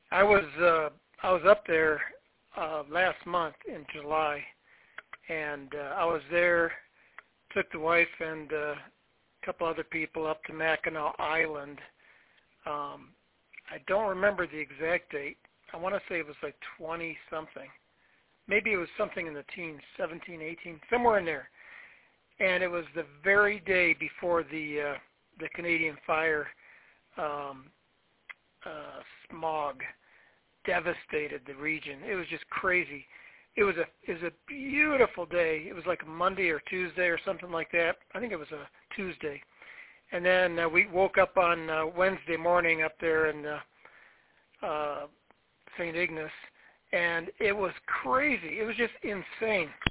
I was up there last month in July, and I was there. Took the wife and a couple other people up to Mackinac Island. I don't remember the exact date. I want to say it was like 20-something. Maybe it was something in the teens, 17, 18, somewhere in there. And it was the very day before the Canadian Fire smog devastated the region. It was just crazy. It was a beautiful day. It was like a Monday or Tuesday or something like that. I think it was a Tuesday. And then we woke up on Wednesday morning up there in St. Ignace, and it was crazy. It was just insane.